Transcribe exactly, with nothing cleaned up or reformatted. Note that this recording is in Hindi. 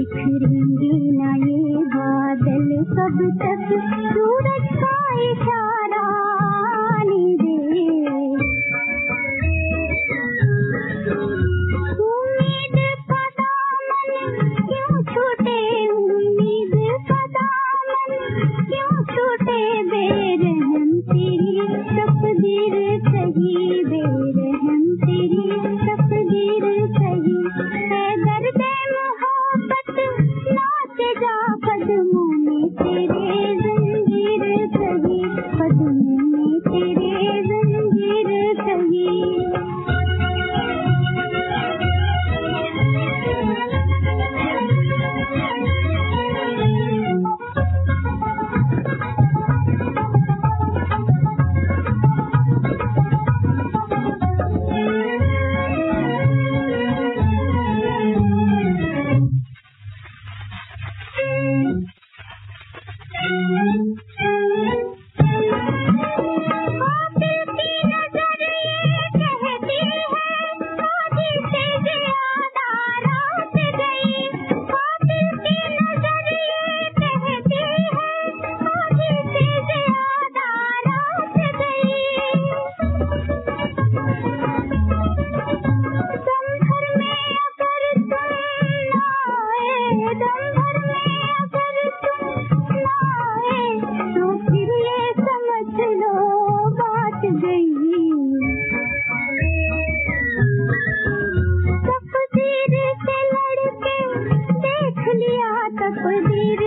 बिखरेंगे ना ये बादल कब तक, सूरज का इशारा आने दे। उम्मीद का दामन क्यों छूटे, उम्मीद का दामन क्यों छूटे, बेरहम तेरी तकदीर सही, बेरहम तेरी तकदीर सही। है दर्द मोहब्बत नाच जा कदमों में तेरे, जंजीर सही, कदमों में तेरे जंजीर सही। तकदीर से लड़के देख लिया, तकदीर